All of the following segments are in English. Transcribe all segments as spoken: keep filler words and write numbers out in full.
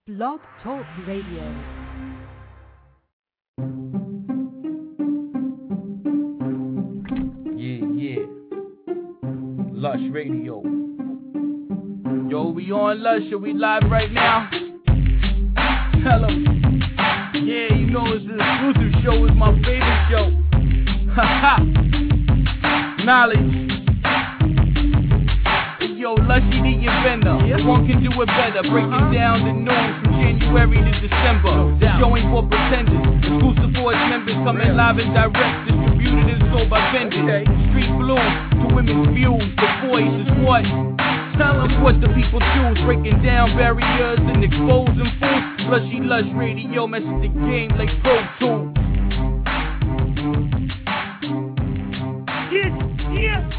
Blog Talk Radio. Yeah, yeah. Lush Radio. Yo, we on Lush, are we live right now? Tell 'em. Yeah, you know it's the exclusive show, it's my favorite show. Haha. Knowledge. Yo, Lushy the inventor. Yeah. One can do it better. Breaking uh-huh. down the news from January to December. No showing for pretenders. Exclusive for its members. Coming live and direct. Distributed and sold by vendors. Okay. Street Blue to women's views. The voice is what? Tell them what the people choose. Breaking down barriers and exposing fools. Lushy Lush Radio messes the game like Pro Tools. Yeah, yeah.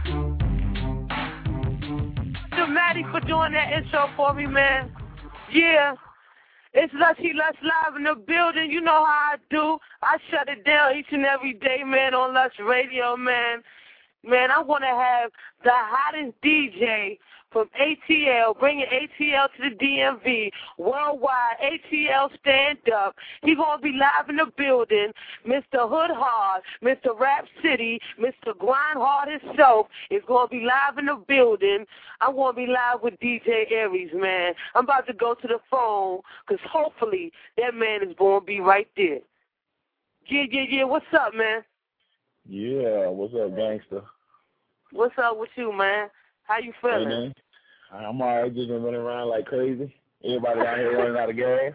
Maddie for doing that intro for me, man. Yeah, it's Lushy Lush Live in the building. You know how I do. I shut it down each and every day, man, on Lush Radio, man. Man, I want to have the hottest D J from A T L, bringing A T L to the D M V, worldwide, A T L stand up. He going to be live in the building. Mister Hood Hard, Mister Rap City, Mister Grind Hard himself is going to be live in the building. I'm going to be live with D J Aries, man. I'm about to go to the phone because hopefully that man is going to be right there. Yeah, yeah, yeah. What's up, man? Yeah, what's up, gangster? What's up with you, man? How you feeling? Hey, man. I'm all right, just been running around like crazy. Everybody out here running out of gas.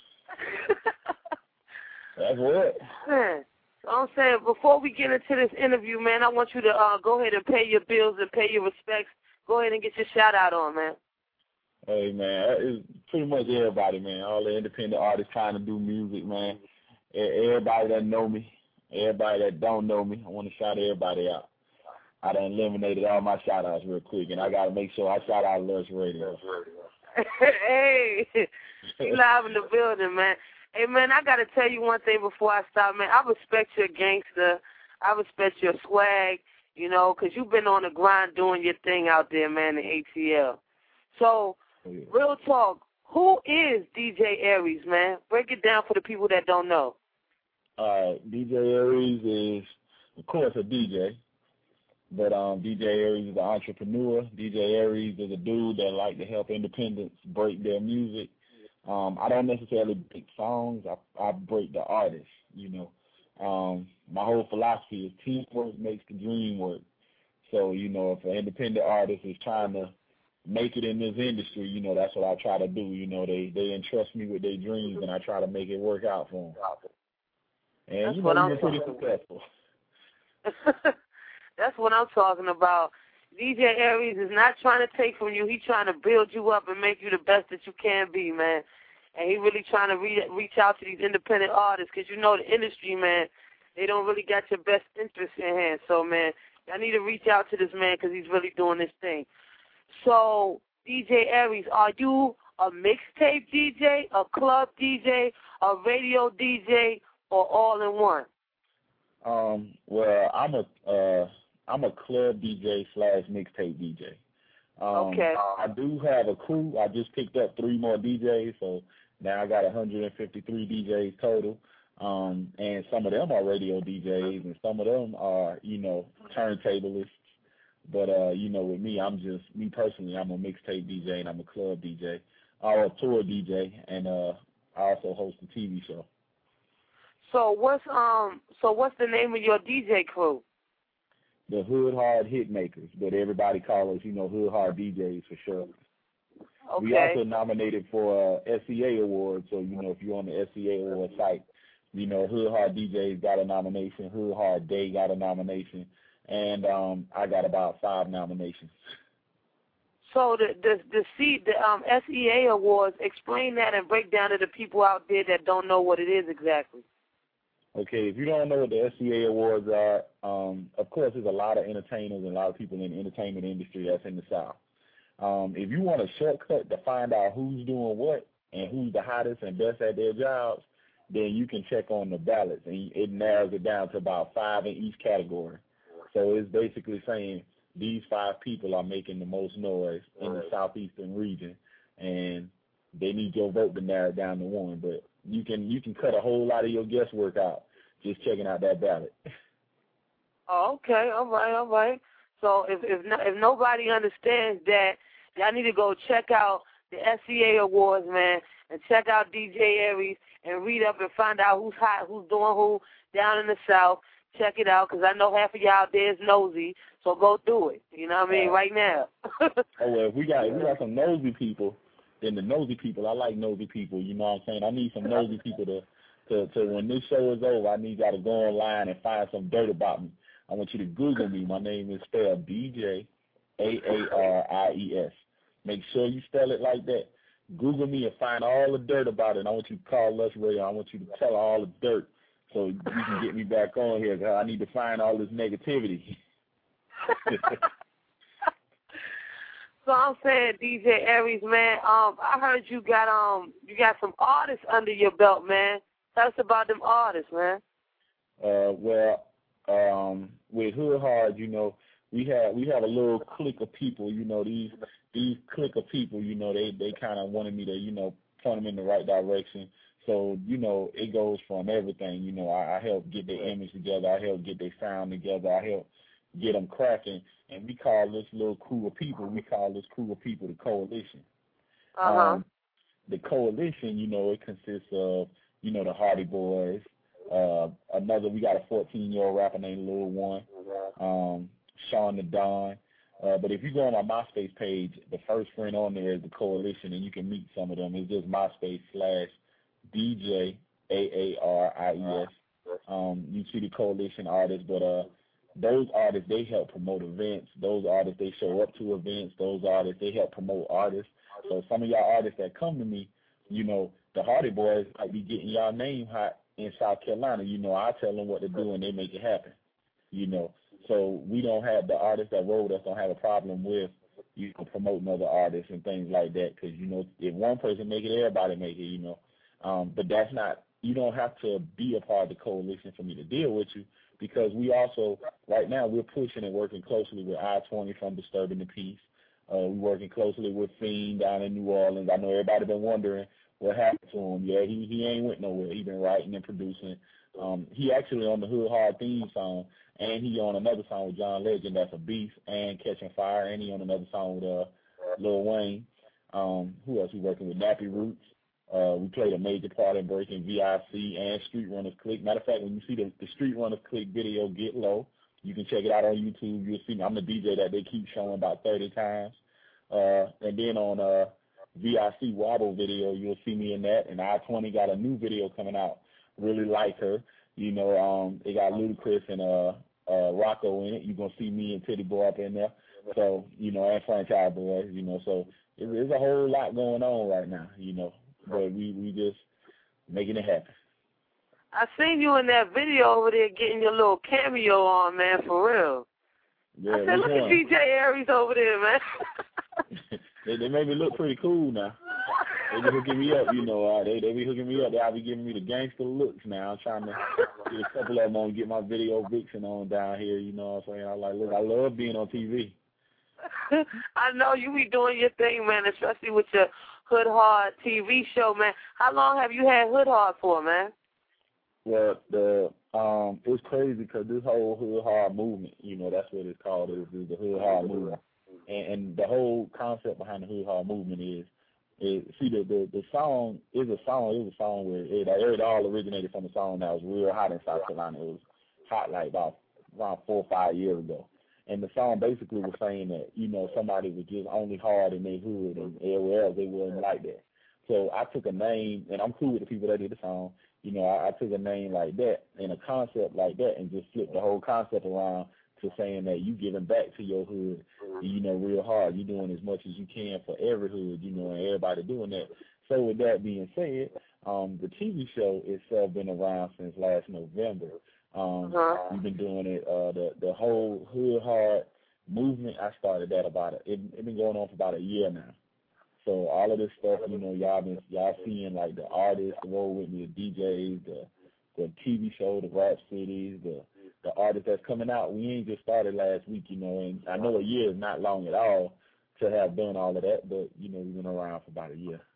That's what. Man, I'm saying, before we get into this interview, man, I want you to uh, go ahead and pay your bills and pay your respects. Go ahead and get your shout-out on, man. Hey, man, it's pretty much everybody, man. All the independent artists trying to do music, man. Everybody that know me, everybody that don't know me, I want to shout everybody out. I done eliminated all my shout-outs real quick, and I got to make sure I shout out Lush Radio. Hey, you live in the building, man. Hey, man, I got to tell you one thing before I stop, man. I respect your gangster. I respect your swag, you know, because you've been on the grind doing your thing out there, man, in A T L. So, yeah. Real talk, who is D J Aries, man? Break it down for the people that don't know. Uh, D J Aries is, of course, a D J. But um, D J Aries is an entrepreneur. D J Aries is a dude that like to help independents break their music. Um, I don't necessarily break songs. I, I break the artists, you know. Um, my whole philosophy is teamwork makes the dream work. So, you know, if an independent artist is trying to make it in this industry, you know, that's what I try to do. You know, they, they entrust me with their dreams, and I try to make it work out for them. And, that's you know, what we've I'm been pretty successful. That's what I'm talking about. D J Aries is not trying to take from you. He's trying to build you up and make you the best that you can be, man. And he really trying to re- reach out to these independent artists because, you know, the industry, man, they don't really got your best interest in hand. So, man, I need to reach out to this man because he's really doing this thing. So, D J Aries, are you a mixtape D J, a club D J, a radio D J, or all in one? Um, well, I'm a uh, I'm a club D J slash mixtape D J. Um, okay. I do have a crew. I just picked up three more D Js, so now I got one hundred fifty-three D Js total. Um, and some of them are radio D Js, and some of them are, you know, turntablists. But uh, you know, with me, I'm just me personally. I'm a mixtape D J and I'm a club D J, or a tour D J, and uh, I also host a T V show. So what's um so what's the name of your D J crew? The Hood Hard Hitmakers, but everybody call us, you know, Hood Hard D Js for sure. Okay. We also nominated for uh, S E A awards, so you know if you're on the S E A award site, you know Hood Hard D Js got a nomination, Hood Hard Day got a nomination, and um I got about five nominations. So the the the, C, the um, S E A awards, explain that and break down to the people out there that don't know what it is exactly. Okay, if you don't know what the S E A awards are, um, of course there's a lot of entertainers and a lot of people in the entertainment industry that's in the South. Um, if you want a shortcut to find out who's doing what and who's the hottest and best at their jobs, then you can check on the ballots, and it narrows it down to about five in each category. So it's basically saying these five people are making the most noise in the southeastern region, and they need your vote to narrow it down to one. But you can you can cut a whole lot of your guesswork out just checking out that ballot. Oh, okay, all right, all right. So if if no, if nobody understands that, y'all need to go check out the S C A Awards, man, and check out D J Aries and read up and find out who's hot, who's doing who down in the South. Check it out, because I know half of y'all out there is nosy, so go do it. You know what I mean, uh, right now. Oh, well, if we got, if we got some nosy people, then the nosy people, I like nosy people, you know what I'm saying? I need some nosy people to, to, to when this show is over, I need y'all to go online and find some dirt about me. I want you to Google me. My name is spelled D J A A R I E S. Make sure you spell it like that. Google me and find all the dirt about it. And I want you to call Lush Radio. I want you to tell all the dirt so you can get me back on here. I need to find all this negativity. So I'm saying, D J Aries, man, um, I heard you got um you got some artists under your belt, man. Tell us about them artists, man. Uh, well, um, with Hood Hard, you know, we have we have a little clique of people. You know, these these clique of people, you know, they they kind of wanted me to, you know, point them in the right direction. So, you know, it goes from everything. You know, I, I help get their image together. I help get their sound together. I help get them cracking. And we call this little crew of people, we call this crew of people the Coalition. Uh-huh. Um, the Coalition, you know, it consists of, you know, the Hardy Boys. Uh, another, we got a fourteen-year-old rapper named Lil One, um, Sean the Don. Uh, but if you go on my MySpace page, the first friend on there is the Coalition, and you can meet some of them. It's just MySpace slash D J A A R I E S. Um, you see the Coalition artists, but uh, those artists, they help promote events. Those artists, they show up to events. Those artists, they help promote artists. So some of y'all artists that come to me, you know, the Hardy Boys might be getting y'all name hot in South Carolina. You know, I tell them what to do, and they make it happen, you know. So we don't have, the artists that roll with us don't have a problem with, you know, promoting other artists and things like that, because, you know, if one person make it, everybody make it, you know. Um, but that's not, you don't have to be a part of the Coalition for me to deal with you, because we also, right now, we're pushing and working closely with I twenty from Disturbing the Peace. Uh, we're working closely with Fiend down in New Orleans. I know everybody been wondering what happened to him. Yeah, he, he ain't went nowhere. He been writing and producing. Um, he actually on the Hood Hard theme song, and he on another song with John Legend, that's a beast, and Catching Fire, and he on another song with uh, Lil Wayne. Um, who else we working with? Nappy Roots. Uh, we played a major part in Breaking V I C and Street Runners Click. Matter of fact, when you see the, the Street Runners Click video, Get Low, you can check it out on YouTube. You'll see me. I'm the D J that they keep showing about thirty times. Uh, and then on uh, V I C Wobble video, you'll see me in that. And I twenty got a new video coming out. Really like her. You know, um, it got Ludacris and uh, uh, Rocco in it. You're going to see me and Titty Boy up in there. So, you know, and Franchise Boys, you know. So it, there's a whole lot going on right now, you know. But we, we just making it happen. I seen you in that video over there getting your little cameo on, man, for real. Yeah, I said, look at D J Aries over there, man. they, they made me look pretty cool now. They be hooking me up, you know. Uh, they they be hooking me up. They be giving me the gangster looks now. I'm trying to get a couple of them on, get my video vixen on down here, you know what I'm saying? I'm like, look, I love being on T V. I know you be doing your thing, man, especially with your Hood Hard T V show, man. How long have you had Hood Hard for, man? Well, the um, it's crazy because this whole Hood Hard movement, you know, that's what it's called, is, is the Hood Hard movement. And, and the whole concept behind the Hood Hard movement is, is see, the, the, the song is a song, it was a song where it, it all originated from a song that was real hot in South Carolina. It was hot like about around four or five years ago. And the song basically was saying that, you know, somebody was just only hard in their hood and everywhere else they wasn't like that. So I took a name, and I'm cool with the people that did the song. You know, I, I took a name like that and a concept like that and just flipped the whole concept around to saying that you giving back to your hood, you know, real hard. You're doing as much as you can for every hood, you know, and everybody doing that. So with that being said, um, the T V show itself been around since last November. Um, uh-huh. We've been doing it, uh, the the whole Hood Hard movement. I started that about it. It it been going on for about a year now. So all of this stuff, you know, y'all been y'all seeing like the artists, the roll with me, the D Js, the the T V show, the rap cities, the the artists that's coming out. We ain't just started last week, you know, and I know a year is not long at all to have done all of that, but you know, we've been around for about a year.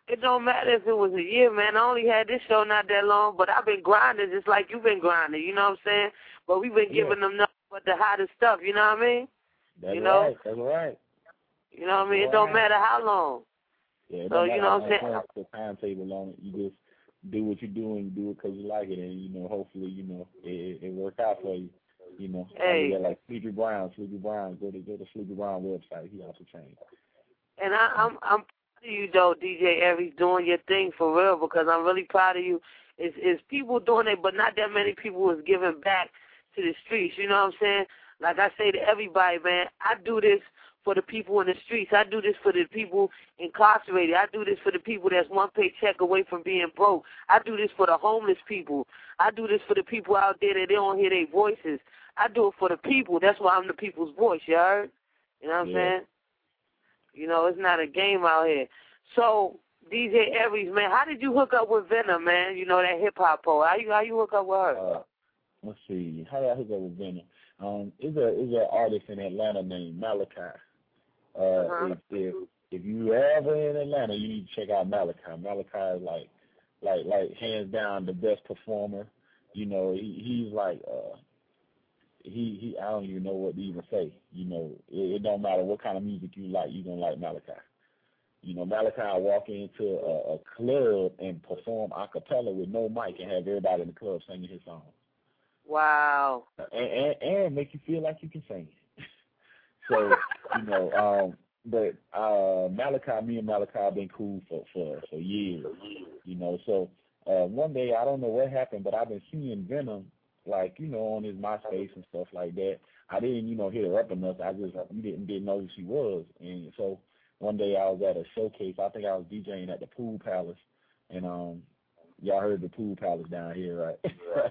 It don't matter if it was a year, man. I only had this show not that long, but I've been grinding just like you've been grinding, you know what I'm saying? But we've been Yeah. giving them nothing but the hottest stuff, you know what I mean? That's you know? right. That's right. You know what I mean? That's it don't right. matter how long. Yeah, it So, don't you matter know how what I'm saying? long the timetable on it. You just do what you do and you do it because you like it, and you know, hopefully, you know, it it work out for you. You know, Hey. like, like Sleepy Brown, Sleepy Brown, go to go to Sleepy Brown website. He also changed. And I, I'm I'm proud of you though, D J Aries, doing your thing for real, because I'm really proud of you. It's, it's people doing it, but not that many people is giving back to the streets. You know what I'm saying? Like I say to everybody, man, I do this for the people in the streets. I do this for the people incarcerated. I do this for the people that's one paycheck away from being broke. I do this for the homeless people. I do this for the people out there that they don't hear their voices. I do it for the people. That's why I'm the people's voice, you heard? You know what I'm Yeah. saying? You know, it's not a game out here. So, D J Aries, man, how did you hook up with Venom, man? You know, that hip-hop poet. How you, how you hook up with her? Uh, let's see. How did I hook up with Venom? Um, is a is an artist in Atlanta named Malachi. Uh, Uh-huh. if, if if you ever in Atlanta, you need to check out Malachi. Malachi is like like like hands down the best performer. You know, he he's like uh he he I don't even know what to even say. You know, it, it don't matter what kind of music you like, you gonna like Malachi. You know, Malachi walk into a, a club and perform a cappella with no mic and have everybody in the club singing his song. Wow. And, and, and make you feel like you can sing. So, you know, um, but uh, Malachi, me and Malachi have been cool for, for, for years, you know. So uh, one day, I don't know what happened, but I've been seeing Venom, like, you know, on his MySpace and stuff like that. I didn't, you know, hit her up enough. I just you didn't, didn't know who she was. And so one day I was at a showcase. I think I was DJing at the Pool Palace. And um, y'all heard the Pool Palace down here, right?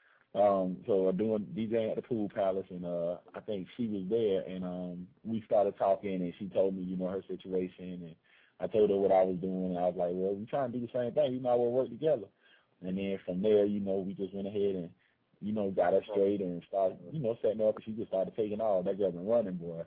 Um, so I'm doing DJing at the Pool Palace, and uh, I think she was there, and um, we started talking, and she told me, you know, her situation, and I told her what I was doing, and I was like, well, we're trying to do the same thing. We might as well work together. And then from there, you know, we just went ahead and, you know, got her straight and started, you know, setting her up, and she just started taking off. That girl been running, boy.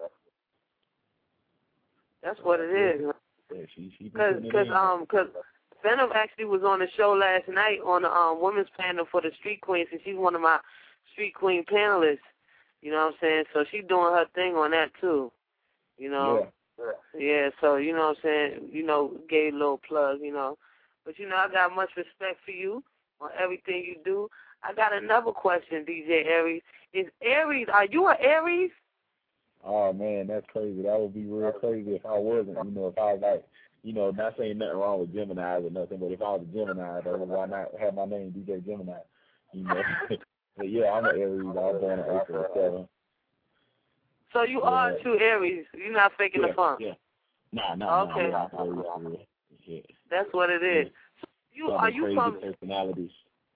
That's what it is. Yeah, she she Cause, cause, um, cause Venom actually was on the show last night on the um, women's panel for the Street Queens, and she's one of my Street Queen panelists. You know what I'm saying? So she's doing her thing on that too. You know? Yeah. Yeah, so you know what I'm saying? You know, gave a little plug, you know. But you know, I got much respect for you on everything you do. I got another question, D J Aries. Is Aries, are you an Aries? Oh, man, that's crazy. That would be real crazy if I wasn't. You know, if I was like, you know, not saying nothing wrong with Gemini or nothing, but if I was a Gemini, then why not have my name D J Gemini? You know, but yeah, I'm an Aries. I was born in April seventh. So you yeah. are true Aries. You're not faking yeah, the funk. Yeah. Nah, nah, okay. nah. I'm Aries for real. Yeah. That's what it is. Yeah. So you Some are you crazy from? personalities.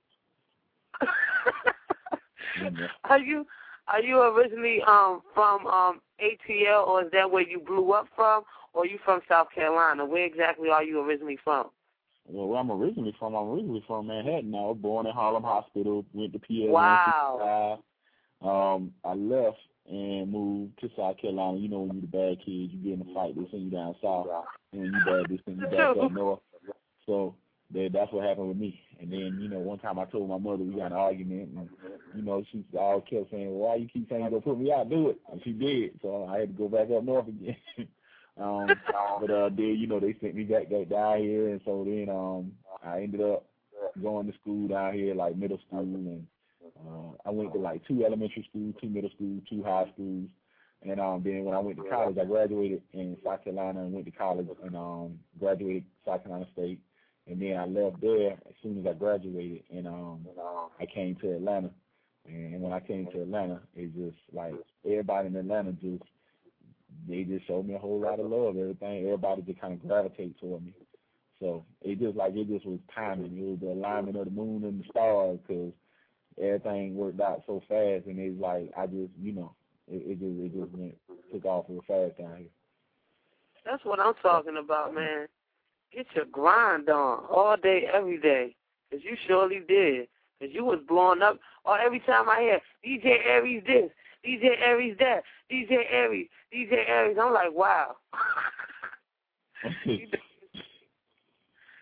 mm-hmm. Are you are you originally um from um A T L, or is that where you blew up from, or are you from South Carolina? Where exactly are you originally from? Well, where I'm originally from, I'm originally from Manhattan. I was born in Harlem Hospital, went to P L Wow. Um, I left and moved to South Carolina. You know, when you're the bad kid, you get in a fight, they send you down south, and when you bad, they send you back up north. So they, that's what happened with me. And then, you know, one time I told my mother we got an argument, and, you know, she all kept saying, well, why you keep saying you're going to put me out? Do it. And she did. So I had to go back up north again. um, but uh, then, you know, they sent me back, back down here, and so then um, I ended up going to school down here, like middle school, and uh, I went to like two elementary schools, two middle schools, two high schools. And um, then when I went to college, I graduated in South Carolina and went to college and um, graduated South Carolina State. And then I left there as soon as I graduated, and um, I came to Atlanta. And when I came to Atlanta, it just like everybody in Atlanta just they just showed me a whole lot of love. Everything, everybody just kind of gravitate toward me. So it just like it just was timing. It was the alignment of the moon and the stars, because everything worked out so fast, and it's like I just you know it, it just it just went took off real fast down here. That's what I'm talking about, man. Get your grind on all day, every day, because you surely did. Because you was blowing up. Or every time I hear D J Aries this, D J Aries that, D J Aries, D J Aries, I'm like, wow. you,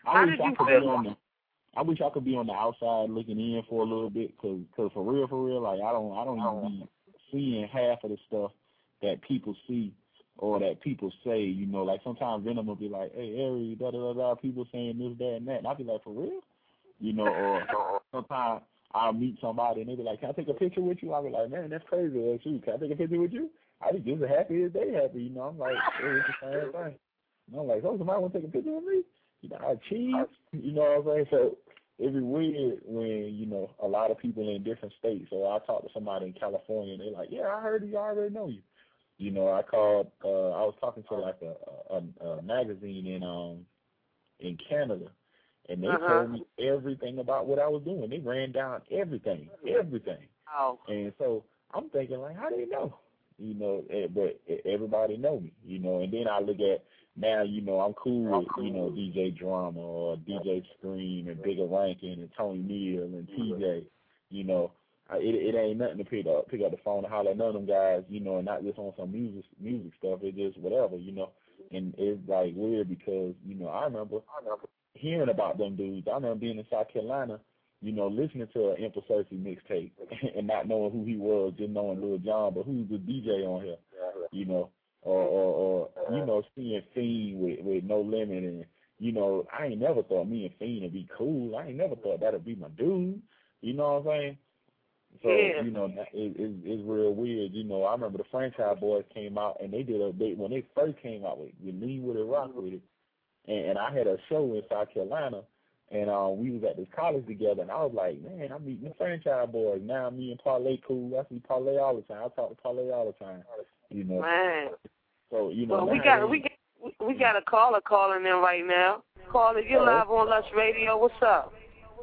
I How wish did I you could feel? be on the, I wish I could be on the outside looking in for a little bit, cause, cause for real, for real, like I don't, I don't even be seeing half of the stuff that people see or that people say. You know, like sometimes Venom will be like, "Hey, Aries, da da da da," people saying this, that, and that, and I'll be like, "For real?" You know, or sometimes I'll meet somebody and they be like, "Can I take a picture with you?" I'll be like, "Man, that's crazy. That's you. Can I take a picture with you?" I be just as happy as they happy. You know, I'm like, hey, it's the same thing. And I'm like, "Oh, somebody want to take a picture with me?" You know, I cheese. You know what I'm saying? So it'd be weird when, you know, a lot of people in different states. So I talk to somebody in California and they're like, "Yeah, I heard you. I already know you." You know, I called. Uh, I was talking to like a, a, a magazine in um in Canada. And they uh-huh. told me everything about what I was doing. They ran down everything, everything. Oh. And so I'm thinking, like, how do they know? You know, but everybody know me, you know. And then I look at now, you know, I'm cool with, you know, D J Drama or D J Scream and Bigger Rankin and Tony Neal and T J. You know, it it ain't nothing to pick up pick up the phone and holler at none of them guys, you know, and not just on some music music stuff. It's just whatever, you know. And it's like weird because, you know, I remember I remember hearing about them dudes. I remember being in South Carolina, you know, listening to an Emperor Cersei mixtape and not knowing who he was, just knowing Lil Jon, but who's the D J on here, you know, or, or, or you know, seeing Fiend with, with No Limit. And, you know, I ain't never thought me and Fiend would be cool. I ain't never thought that would be my dude. You know what I'm saying? So, yeah. you know, it, it, it's real weird. You know, I remember the Franchise Boys came out, and they did a, they, when they first came out with, with Lean With It, Rock With It, and, and I had a show in South Carolina, and uh, we was at this college together, and I was like, man, I'm meeting the Franchise Boys. Now me and Parlay cool. I see Parlay all the time. I talk to Parlay all the time, you know. Man. So, you know, well, we now got, they, we got, we got a caller calling in right now. Caller, you're live on Lush Radio. What's up?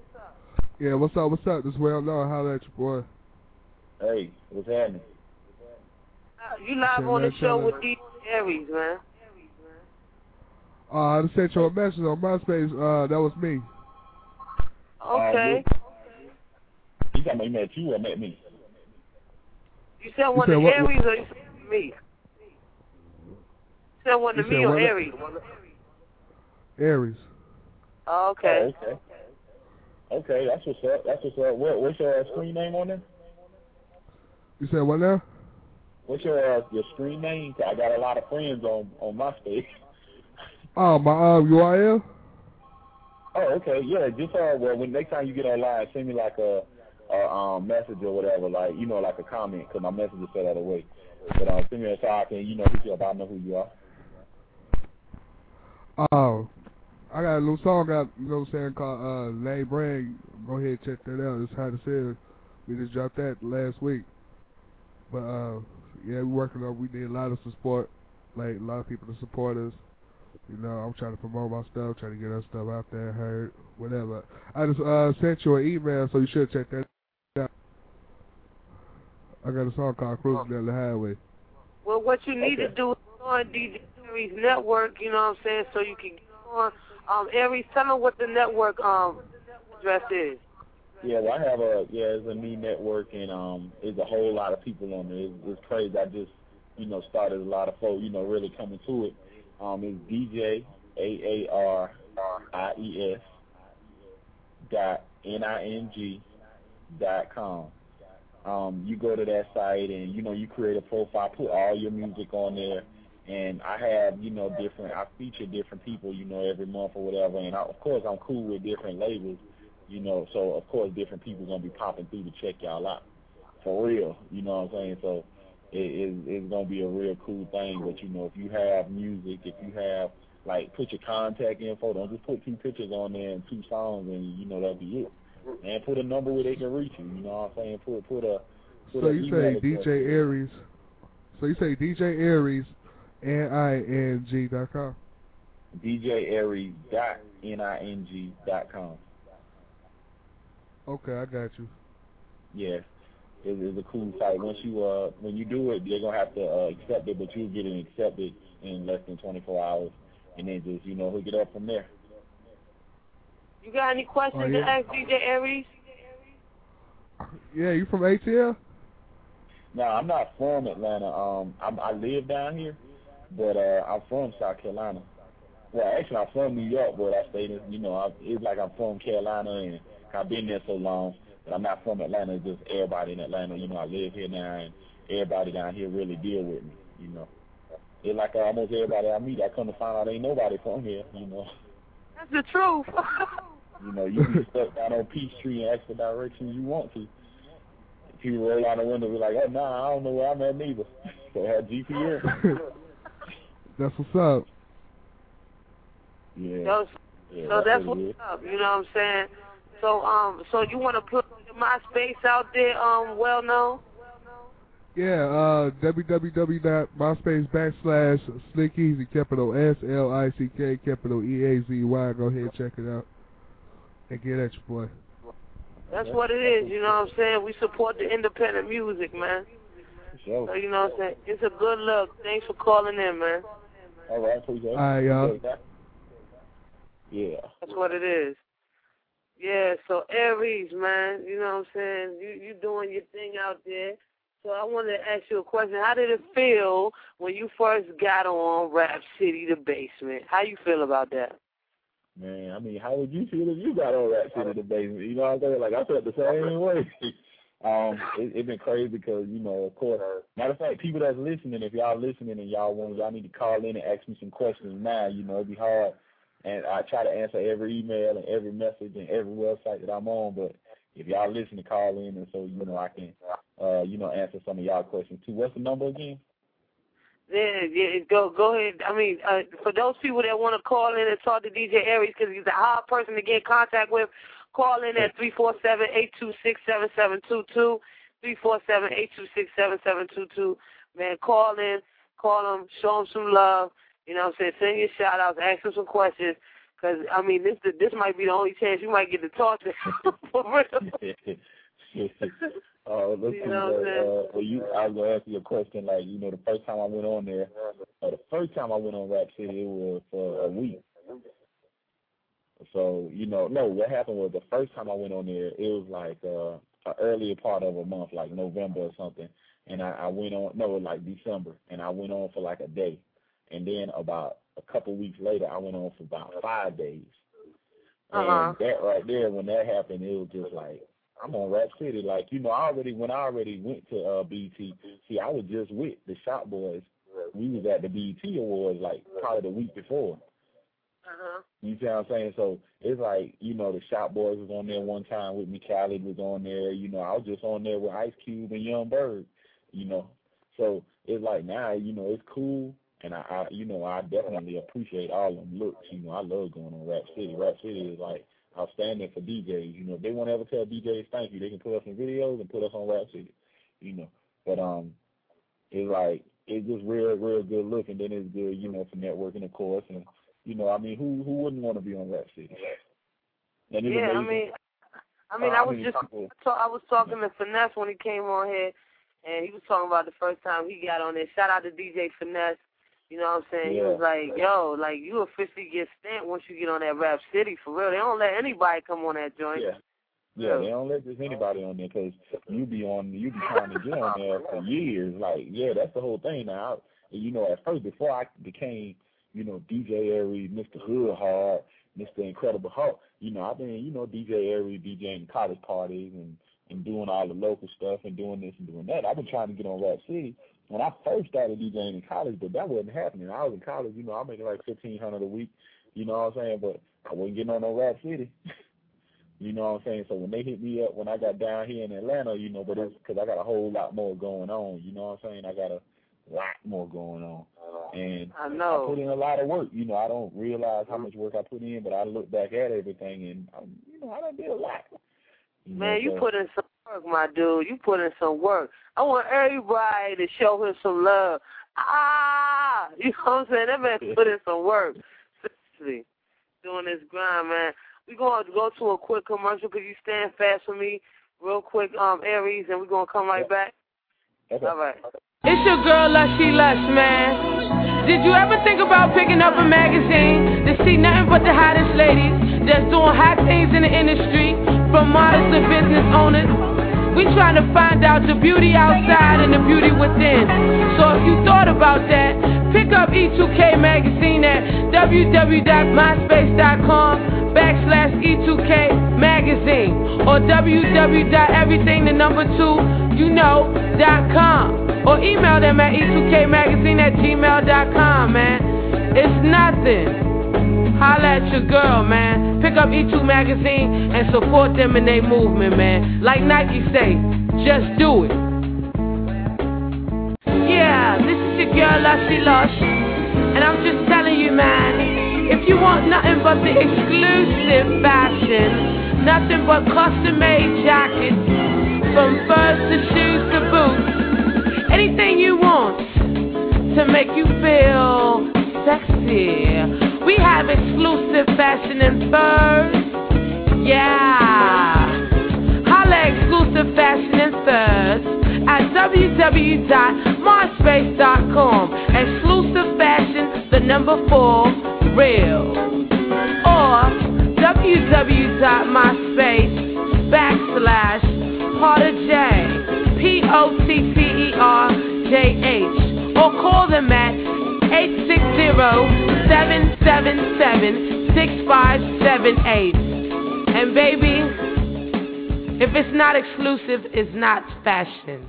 Yeah, what's up, what's up? This is Well Known. Holla at you, boy. Hey, what's happening? Uh, you live on the show with D J Aries, man. Uh, I just sent you a message on MySpace. Uh, that was me. Okay. Uh, you got me met you or met me? You said one you to said Aries or you said me? You said one to you me said or what? Aries? Aries. Oh, okay. Oh, okay. Okay, that's what's up. That's what's up. What, what's your uh, screen name on there? You said what now? What's your uh, your screen name? I got a lot of friends on on MySpace. Oh, my um, U R L? Oh, okay, yeah. Just uh, well, when next time you get online, send me like a, a um message or whatever, like you know, like a comment, because my message is set out of the way. But um, send me a so I can, you know, hit you up. I know who you are. Oh, I got a little song out, you know what I'm saying, called uh, Lay Brand. Go ahead and check that out. It's how to say it. We just dropped that last week. But uh, yeah, we working on. We need a lot of support, like a lot of people to support us. You know, I'm trying to promote my stuff, trying to get our stuff out there, heard, whatever. I just uh, sent you an email, so you should check that out. I got a song called Cruising Down the Highway. Well, what you need Okay. to do is join D J Aries Network, you know what I'm saying, so you can get on. Um, Aries, tell them what the network um address is. Yeah, well, I have a yeah, it's a me network, and um, there's a whole lot of people on there. It's, it's crazy. I just you know started a lot of folks, you know, really coming to it. Um, it's D J A A R I E S dot N I N G dot com. Um, you go to that site and, you know, you create a profile, put all your music on there, and I have, you know, different, I feature different people, you know, every month or whatever, and I, of course I'm cool with different labels, you know, so of course different people going to be popping through to check y'all out, for real, you know what I'm saying, so it, it, it's going to be a real cool thing, but, you know, if you have music, if you have, like, put your contact info, don't just put two pictures on there and two songs and, you know, that'll be it. And put a number where they can reach you. You know what I'm saying? Put put a. Put So a you say D J address. Aries. So you say D J Aries, N I N G dot com. D J Aries dot N I N G dot com. Okay, I got you. Yes, it is a cool site. Once you uh when you do it, they're gonna have to uh, accept it, but you'll get it accepted in less than twenty-four hours, and then just you know hook it up from there. You got any questions Oh, yeah. to ask D J Aries? Yeah, you from A T L? No, I'm not from Atlanta. Um, I'm, I live down here, but uh, I'm from South Carolina. well, actually, I'm from New York, but I stayed in, you know, I, it's like I'm from Carolina, and I've been there so long, but I'm not from Atlanta. It's just everybody in Atlanta, you know, I live here now, and everybody down here really deal with me, you know. It's like almost everybody I meet, I come to find out ain't nobody from here, you know. That's the truth. You know, you be stuck down on Peachtree and ask for directions you want to. People roll out the window and be like, oh, nah, I don't know where I'm at neither. So I have G P S. That's what's up. Yeah. So, yeah, so that's, that's what's good. Up, you know what I'm saying? So, um, so you want to put your MySpace out there, um, well known? Yeah, uh, www.myspace backslash Slick Easy, capital S L I C K, capital E A Z Y. Go ahead and check it out and get at your boy. That's what it is, you know what I'm saying? We support the independent music, man. Sure. So, you know what I'm saying? It's a good look. Thanks for calling in, man. All right, appreciate it. All right, y'all. Yeah. That's what it is. Yeah, so Aries, man, you know what I'm saying? You you doing your thing out there. So I wanted to ask you a question. How did it feel when you first got on Rap City, The Basement? How you feel about that? Man, I mean, how would you feel if you got on Rap City, The Basement? You know what I'm saying? Like, I felt the same way. um, it, it's been crazy because, you know, of course, matter of fact, people that's listening, if y'all listening and y'all want, y'all need to call in and ask me some questions now. You know, it'd be hard. And I try to answer every email and every message and every website that I'm on, but if y'all listen to call in and so, you know, I can, uh, you know, answer some of y'all questions too. What's the number again? Yeah, yeah, go go ahead. I mean, uh, for those people that want to call in and talk to D J Aries because he's a hard person to get in contact with, call in at three four seven, eight two six, seven seven two two, three four seven, eight two six, seven seven two two. Man, call in, call him, show him some love. You know what I'm saying? Send your shout-outs, ask him some questions. Because, I mean, this this might be the only chance you might get to talk to him for real. uh, let's you see, know what I'm saying? Uh, well, you, I was going to ask you a question, like, you know, the first time I went on there, uh, the first time I went on Rap City, it was for a week. So, you know, no, what happened was the first time I went on there, it was like uh, an earlier part of a month, like November or something. And I, I went on, no, it was like December, and I went on for like a day. And then about a couple weeks later, I went on for about five days. Uh-huh. And that right there, when that happened, it was just like, I'm on Rap City. Like, you know, I already, when I already went to uh, B E T, see, I was just with the Shop Boys. We was at the B E T Awards, like, probably the week before. Uh-huh. You see what I'm saying? So it's like, you know, the Shop Boys was on there one time with me. Khaled was on there. You know, I was just on there with Ice Cube and Young Bird, you know. So it's like now, you know, it's cool. And, I, I, you know, I definitely appreciate all them looks. You know, I love going on Rap City. Rap City is, like, outstanding for D Js. You know, if they want to ever tell D Js thank you, they can put us in videos and put us on Rap City, you know. But um, it's, like, it's just real, real good look. And then it's good, you know, for networking, of course. And, you know, I mean, who who wouldn't want to be on Rap City? And it's yeah, amazing. I mean, I mean, uh, I was just, I was talking to Finesse when he came on here, and he was talking about the first time he got on there. Shout out to D J Finesse. You know what I'm saying? Yeah. He was like, yo, like, you officially get stamped once you get on that Rap City, for real. They don't let anybody come on that joint. Yeah. Yeah, they don't let just anybody on there because you be on, you be trying to get on there for years. Like, yeah, that's the whole thing now. You know, at first, before I became, you know, D J Aries, Mister Hood Hard, Mister Incredible Hulk, you know, I've been, you know, D J Aries, DJing college parties and, and doing all the local stuff and doing this and doing that. I've been trying to get on Rap City when I first started DJing in college, but that wasn't happening. I was in college, you know, I made like fifteen hundred dollars a week, you know what I'm saying, but I wasn't getting on no Rap City. You know what I'm saying? So when they hit me up when I got down here in Atlanta, you know, but it's because I got a whole lot more going on. You know what I'm saying? I got a lot more going on. And I know. I put in a lot of work. You know, I don't realize how much work I put in, but I look back at everything and, um, you know, I done did a lot. You Man, know, you so. put in some work, my dude. You put in some work. I want everybody to show him some love. Ah! You know what I'm saying? That man put in some work. Seriously. Doing this grind, man. We're going to go to a quick commercial. Could you stand fast for me real quick, um, Aries, and we're going to come right back? Okay. All right. It's your girl, Lushy Lush, man. Did you ever think about picking up a magazine to see nothing but the hottest ladies that's doing hot things in the industry, from models to business owners? We trying to find out the beauty outside and the beauty within. So if you thought about that, Pick up E two K magazine at www.myspace.com backslash E2K magazine or www.everything the number two you know dot com or email them at E two K magazine at gmail dot com, man. It's nothing. Holla at your girl, man. Pick up E two magazine and support them in their movement, man. Like Nike say, just do it. Yeah, this is your girl Lushy Lush, and I'm just telling you, man, if you want nothing but the exclusive fashion, nothing but custom-made jackets, from furs to shoes to boots, anything you want to make you feel sexy, we have exclusive fashion in furs, yeah. Holla exclusive fashion in furs at www dot myspace dot com. Exclusive fashion, the number four, real. Or www.myspace backslash Potter J, P O T T E R J H. Or call them at eight six zero, seven seven seven, six five seven eight. And baby, if it's not exclusive, it's not fashion.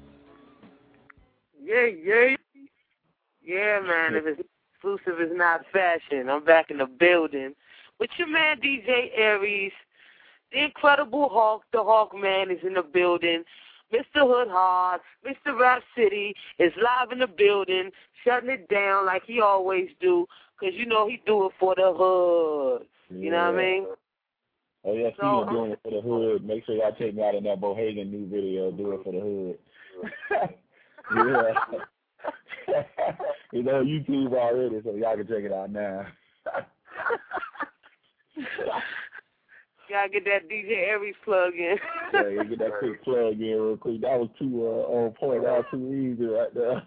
Yeah, yeah. Yeah, man, if it's exclusive, it's not fashion. I'm back in the building with your man, D J Aries. The Incredible Hulk, the Hawk Man, is in the building. Mister Hood Hard, Mister Rap City is live in the building, shutting it down like he always do, because, you know, he do it for the hood. You yeah. know what I mean? Oh, yeah, speaking so, of doing it for the hood, make sure y'all check me out in that Bohagan new video, Do It For The Hood. Yeah. It's on YouTube already, so y'all can check it out now. Gotta get that D J Aries plug in. Yeah, you get that quick plug in real quick. That was too uh, on point. That was too easy right there.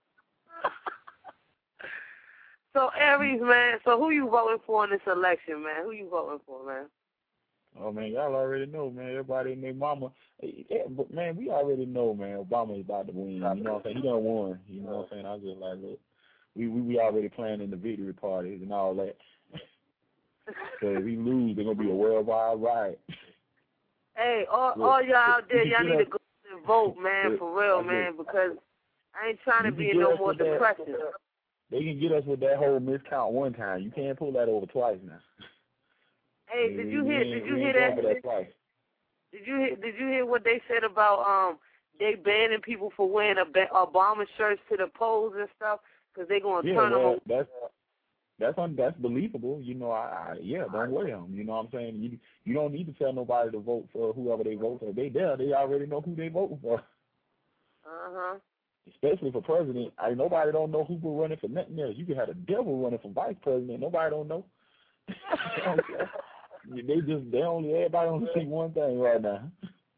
So, Aries, man, so who you voting for in this election, man? Who you voting for, man? Oh, man, y'all already know, man. Everybody and their mama. Yeah, but, man, we already know, man, Obama is about to win. You know what I'm saying? He done won. You know what I'm saying? I was just like, look, we, we, we already planning the victory parties and all that. So if we lose, they're going to be a worldwide riot. Hey, all, all y'all out there, y'all need to go and vote, man, for real, man, because I ain't trying to be in no more depression. They can get us with that whole miscount one time. You can't pull that over twice now. Hey, did you hear? Did you hear that? Did you hear? Did you hear what they said about um they banning people for wearing a Obama shirts to the polls and stuff because they gonna yeah, turn well, them? That's that's un, that's believable. You know, I, I yeah, don't wear them. You know what I'm saying? You you don't need to tell nobody to vote for whoever they vote for. They there, they already know who they voting for. Uh huh. Especially for president, I nobody don't know who will running for nothing else. You could have a devil running for vice president. Nobody don't know. They just they only everybody only see one thing right now.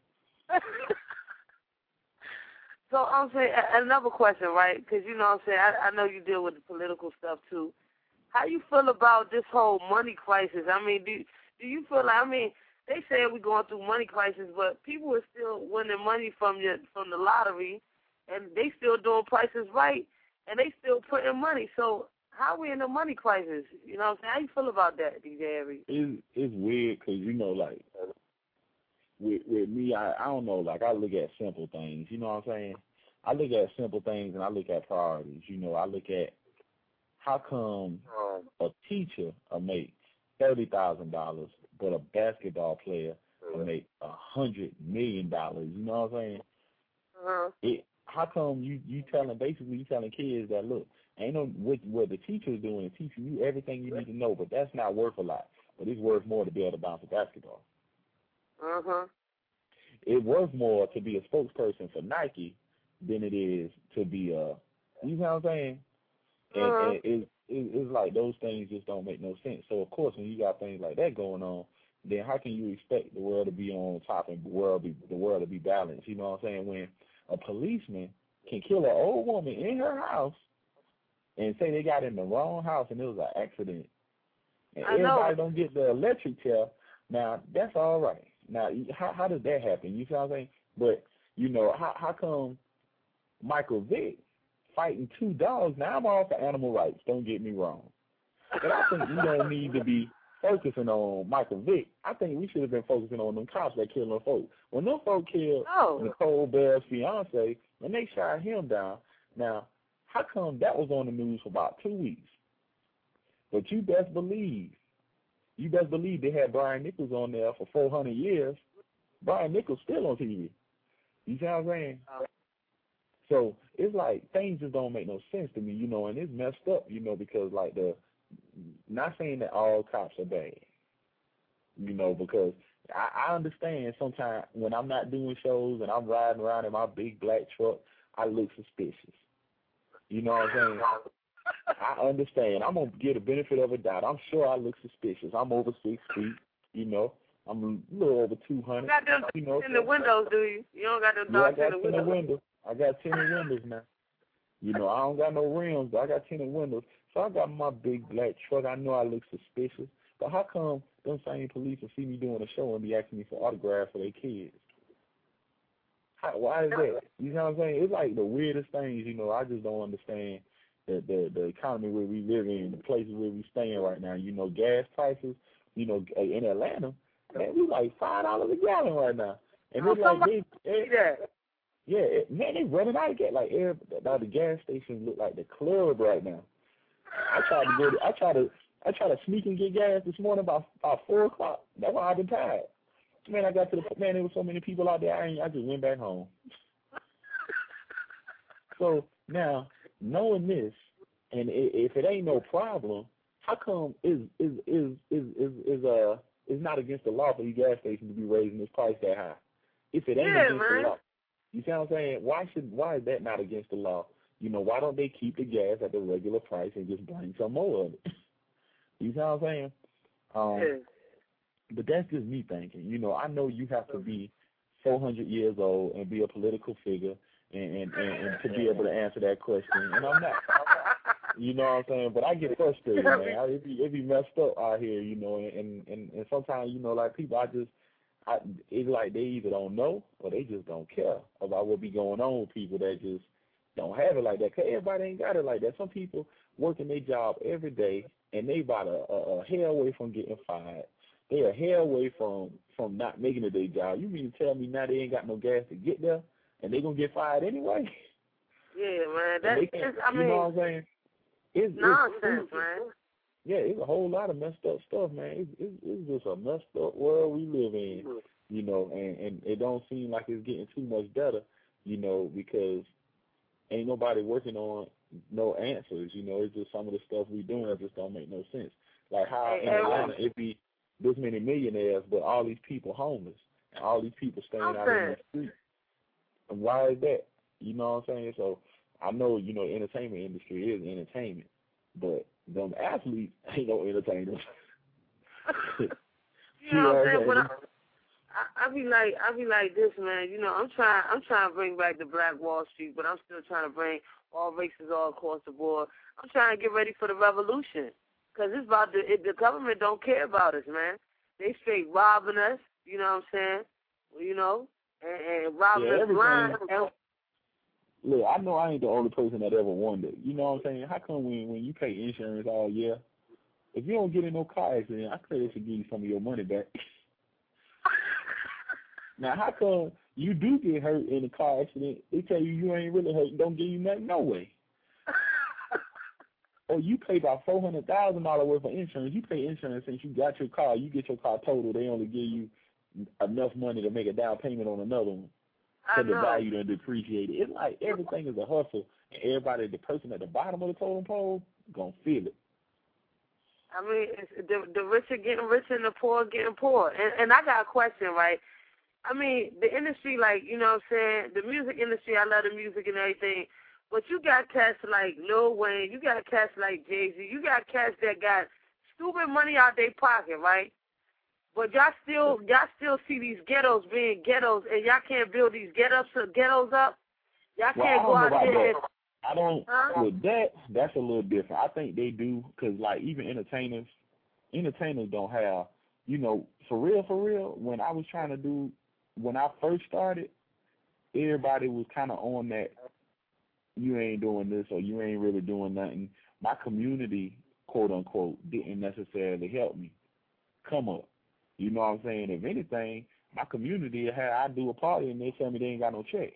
So I'm saying another question, right? Because you know what I'm saying I, I know you deal with the political stuff too. How you feel about this whole money crisis? I mean, do do you feel like I mean they say we're going through money crisis, but people are still winning money from your from the lottery, and they still doing Prices Right, and they still printing money. So how are we in a money crisis? You know what I'm saying? How you feel about that, D J Aries? It's, it's weird because, you know, like, with, with me, I, I don't know, like, I look at simple things. You know what I'm saying? I look at simple things and I look at priorities. You know, I look at how come a teacher will make thirty thousand dollars, but a basketball player will make one hundred million dollars. You know what I'm saying? Uh-huh. It, how come you, you telling, basically you telling kids that, look, ain't no what, what the teacher is doing is teaching you everything you need to know, but that's not worth a lot. But it's worth more to be able to bounce a basketball. Uh-huh. It's worth more to be a spokesperson for Nike than it is to be a, you know what I'm saying? And, uh-huh. and it, it, it's like those things just don't make no sense. So, of course, when you got things like that going on, then how can you expect the world to be on top and the world, be, the world to be balanced? You know what I'm saying? When a policeman can kill an old woman in her house and say they got in the wrong house and it was an accident, and I everybody know. don't get the electric chair, now that's all right. Now, how how does that happen? You see what I'm saying? But, you know, how how come Michael Vick fighting two dogs. Now I'm all for animal rights. Don't get me wrong, but I think we don't need to be focusing on Michael Vick. I think we should have been focusing on them cops that killed them folks. When them folks killed oh. Nicole Bell's fiance, and they shot him down. Now, how come that was on the news for about two weeks? But you best believe, you best believe they had Brian Nichols on there for four hundred years. Brian Nichols still on T V. You see what I'm saying? Oh. So it's like things just don't make no sense to me, you know, and it's messed up, you know, because like the, not saying that all cops are bad, you know, because I, I understand sometimes when I'm not doing shows and I'm riding around in my big black truck, I look suspicious. You know what I'm saying? I understand. I'm going to get the benefit of a doubt. I'm sure I look suspicious. I'm over six feet, you know. I'm a little over two hundred. You got them you know, in the windows, do you? You don't got them yeah, I dogs got in the windows. windows. I got tinted windows now. You know, I don't got no rims, but I got tinted windows. So I got my big black truck. I know I look suspicious. But how come them same police will see me doing a show and be asking me for autographs for their kids? How, why is that? You know what I'm saying? It's like the weirdest things, you know. I just don't understand the, the, the economy where we live in, the places where we staying right now. You know, gas prices, you know, in Atlanta, man, we like five dollars a gallon right now. And it's like, they, they, yeah, it, man, they running out of gas. Like, every, the gas stations look like the club right now. I tried to go to, I tried to, I tried to sneak and get gas this morning about, about four o'clock. That's why I've been tired. Man, I got to the, man, there was so many people out there, I, ain't, I just went back home. So, now, knowing this, and if it ain't no problem, how come is is is is is is uh is not against the law for these gas stations to be raising this price that high? If it ain't yeah, against man. the law, you see what I'm saying? Why should why is that not against the law? You know, why don't they keep the gas at the regular price and just bring some more of it? You see what I'm saying? Um, yeah. But that's just me thinking. You know, I know you have to be four hundred years old and be a political figure and, and, and, and to be able to answer that question, and I'm not. You know what I'm saying? But I get frustrated, man. I, it, be, it be messed up out here, you know, and, and, and sometimes, you know, like people, I just, I, it's like they either don't know or they just don't care about what be going on with people that just don't have it like that. Because everybody ain't got it like that. Some people working their job every day, and they about a, a, a hair away from getting fired. They a hair away from, from not making it their job. You mean to tell me now they ain't got no gas to get there, and they going to get fired anyway? Yeah, man. That's, it's, I mean, you know what I'm saying? It's nonsense, it's, man. Yeah, it's a whole lot of messed up stuff, man. It's, it's, it's just a messed up world we live in, you know, and, and it don't seem like it's getting too much better, you know, because ain't nobody working on no answers, you know. It's just some of the stuff we doing that just don't make no sense. Like how in Atlanta it be this many millionaires, but all these people homeless, and all these people staying out in the street. And why is that? You know what I'm saying? So I know, you know, the entertainment industry is entertainment, but them athletes ain't no entertainers. you know what I'm saying? But I, I, I be like, I be like this, man. You know, I'm trying, I'm trying to bring back the Black Wall Street, but I'm still trying to bring all races all across the board. I'm trying to get ready for the revolution, cause it's about the it, the government don't care about us, man. They straight robbing us. You know what I'm saying? You know, and, and robbing yeah, us blind. And, Look, I know I ain't the only person that ever wondered. You know what I'm saying? How come when, when you pay insurance all year, if you don't get in no car accident, I think they should give you some of your money back. Now, how come you do get hurt in a car accident, they tell you you ain't really hurt and don't give you nothing no way? Or you pay about four hundred thousand dollars worth of insurance. You pay insurance since you got your car. You get your car totaled. They only give you enough money to make a down payment on another one. So the value done depreciated. It's like everything is a hustle, and everybody, the person at the bottom of the totem pole, gonna feel it. I mean, it's, the the rich are getting richer and the poor are getting poor. And and I got a question, right? I mean, the industry, like, you know what I'm saying, the music industry, I love the music and everything, but you got cats like Lil Wayne, you got cats like Jay-Z, you got cats that got stupid money out their pocket, right? But y'all still, y'all still see these ghettos being ghettos, and y'all can't build these ghettos, ghettos up. Y'all well, can't go out there. And, I don't. huh? With that, that's a little different. I think they do, because like even entertainers, entertainers don't have, you know, for real, for real. When I was trying to do, when I first started, everybody was kind of on that you ain't doing this or you ain't really doing nothing. My community, quote unquote, didn't necessarily help me come up. You know what I'm saying? If anything, my community had I do a party and they tell me they ain't got no check.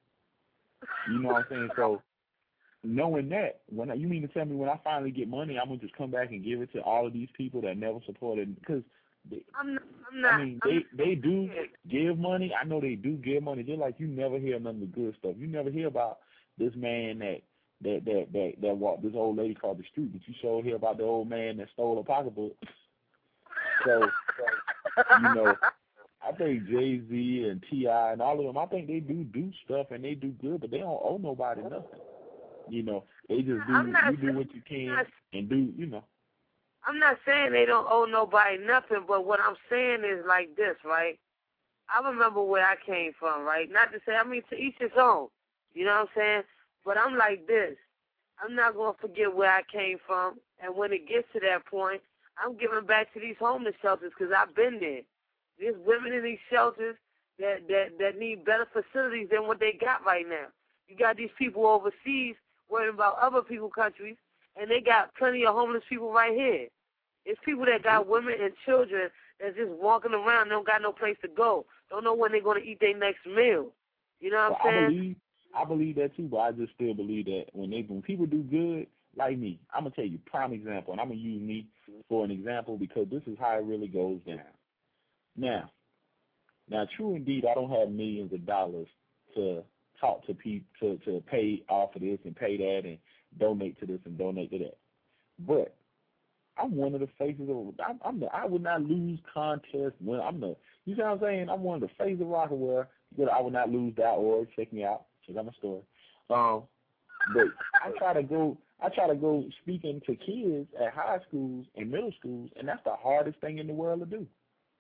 You know what I'm saying? So knowing that, when I, you mean to tell me when I finally get money, I'm gonna just come back and give it to all of these people that never supported? Because I'm not, I'm not, I mean, I'm they they do give money. I know they do give money. Just like you never hear none of the good stuff. You never hear about this man that that that that, that walked this old lady across the street, but you sure hear about the old man that stole a pocketbook. So, you know, I think Jay-Z and T I and all of them, I think they do do stuff and they do good, but they don't owe nobody nothing. You know, they just do, you do what you can and do, you know. I'm not saying they don't owe nobody nothing, but what I'm saying is like this, right? I remember where I came from, right? Not to say, I mean, to each his own. You know what I'm saying? But I'm like this. I'm not going to forget where I came from, and when it gets to that point, I'm giving back to these homeless shelters because I've been there. There's women in these shelters that, that, that need better facilities than what they got right now. You got these people overseas worrying about other people's countries, and they got plenty of homeless people right here. It's people that got women and children that's just walking around, don't got no place to go, don't know when they're going to eat their next meal. You know what well, I'm saying? I believe, I believe that too, but I just still believe that when they when people do good, like me, I'm going to tell you prime example, and I'm going to use me for an example because this is how it really goes down. Now, now, true indeed, I don't have millions of dollars to talk to people, to, to pay off of this and pay that and donate to this and donate to that. But I'm one of the faces of, I'm, I'm the, I would not lose contests when I'm the, you see what I'm saying? I'm one of the faces of Rockaware. I would not lose dot org. Check me out. Check out my story. Um, but I try to go, I try to go speaking to kids at high schools and middle schools, and that's the hardest thing in the world to do.